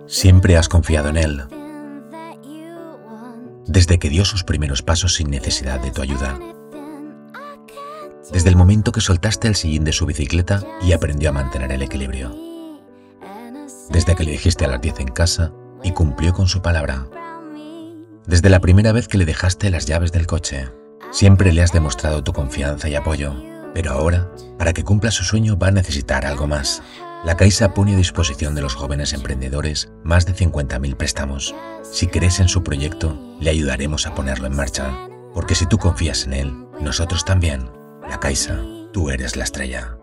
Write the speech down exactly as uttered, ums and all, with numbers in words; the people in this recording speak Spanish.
Siempre has confiado en él, desde que dio sus primeros pasos sin necesidad de tu ayuda. Desde el momento que soltaste el sillín de su bicicleta y aprendió a mantener el equilibrio. Desde que le dijiste a las diez en casa y cumplió con su palabra. Desde la primera vez que le dejaste las llaves del coche. Siempre le has demostrado tu confianza y apoyo. Pero ahora, para que cumpla su sueño, va a necesitar algo más. La Caixa pone a disposición de los jóvenes emprendedores más de cincuenta mil préstamos. Si crees en su proyecto, le ayudaremos a ponerlo en marcha. Porque si tú confías en él, nosotros también. La Caixa, tú eres la estrella.